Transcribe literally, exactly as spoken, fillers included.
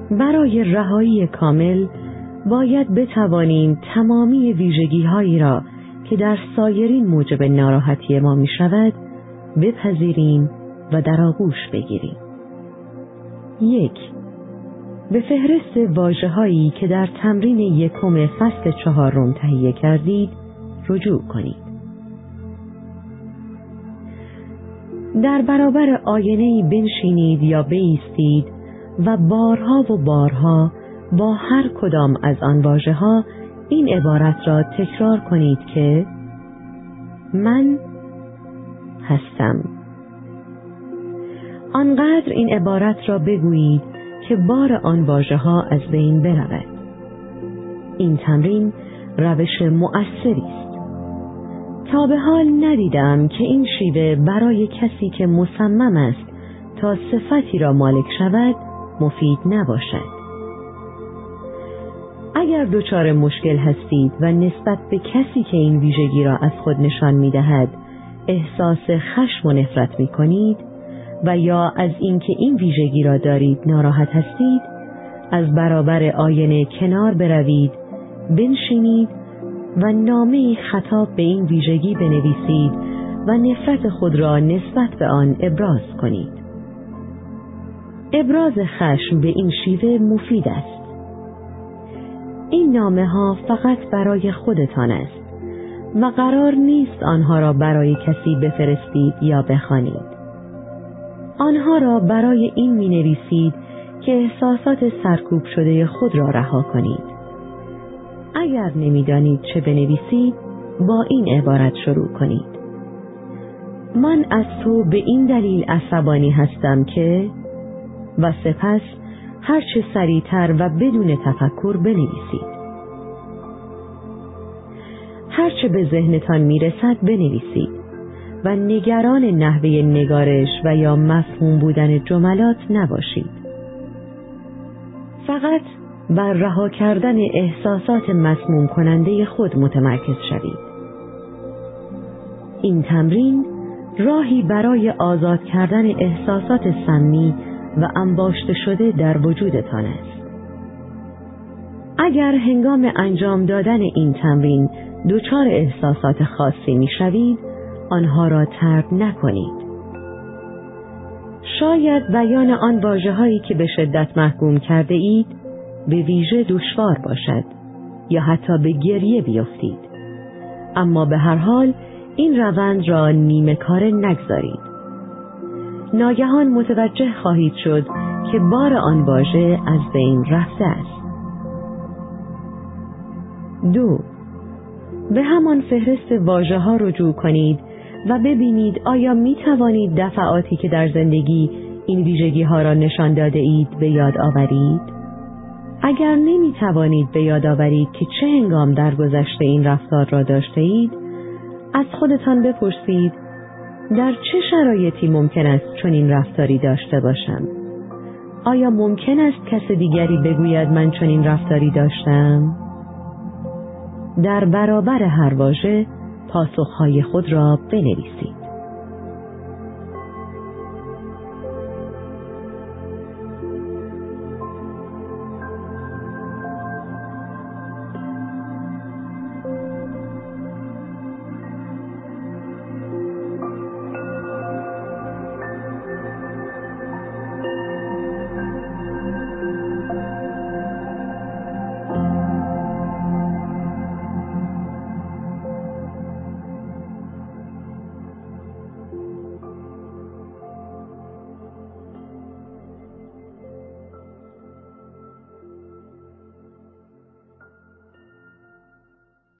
برای رهایی کامل باید بتوانیم تمامی ویژگی‌هایی را که در سایرین موجب ناراحتی ما می شود بپذیریم و در آغوش بگیریم. یک. به فهرست واژه‌هایی که در تمرین یکم فصل چهارم تهیه کردید رجوع کنید. در برابر آینه‌ای بنشینید یا بایستید و بارها و بارها با هر کدام از آن واژه‌ها این عبارت را تکرار کنید که من هستم. آنقدر این عبارت را بگویید که بار آن واژه‌ها از بین برود. این تمرین روش مؤثری است. تا به حال ندیدم که این شیوه برای کسی که مصمم است تا صفتی را مالک شود مفید نباشد. اگر دچار مشکل هستید و نسبت به کسی که این ویژگی را از خود نشان می‌دهد احساس خشم و نفرت می‌کنید و یا از اینکه این ویژگی را دارید ناراحت هستید، از برابر آینه کنار بروید، بنشینید و نامه‌ای خطاب به این ویژگی بنویسید و نفرت خود را نسبت به آن ابراز کنید. ابراز خشم به این شیوه مفید است. این نامه ها فقط برای خودتان است و قرار نیست آنها را برای کسی بفرستید یا بخوانید. آنها را برای این می نویسید که احساسات سرکوب شده خود را رها کنید. اگر نمی دانید چه بنویسید، با این عبارت شروع کنید: من از تو به این دلیل عصبانی هستم که، و سپس هرچه سریعتر و بدون تفکر بنویسید. هرچه به ذهنتان میرسد بنویسید و نگران نحوه نگارش و یا مفهوم بودن جملات نباشید. فقط بر رها کردن احساسات مسموم کننده خود متمرکز شوید. این تمرین راهی برای آزاد کردن احساسات سمی و انباشته شده در وجودتان است. اگر هنگام انجام دادن این تمرین دچار احساسات خاصی می شوید، آنها را طرد نکنید. شاید بیان آن واژه‌هایی که به شدت محکوم کرده اید به ویژه دشوار باشد یا حتی به گریه بیفتید، اما به هر حال این روند را نیمه کاره نگذارید. ناگهان متوجه خواهید شد که بار آن واژه از بین رفته است. دو. به همان فهرست واژه‌ها رجوع کنید و ببینید آیا می توانید دفعاتی که در زندگی این ویژگی ها را نشان داده اید به یاد آورید؟ اگر نمی توانید به یاد آورید که چه هنگام در گذشته این رفتار را داشته اید، از خودتان بپرسید در چه شرایطی ممکن است چنین رفتاری داشته باشم؟ آیا ممکن است کس دیگری بگوید من چنین رفتاری داشتم؟ در برابر هر واژه پاسخهای خود را بنویسید.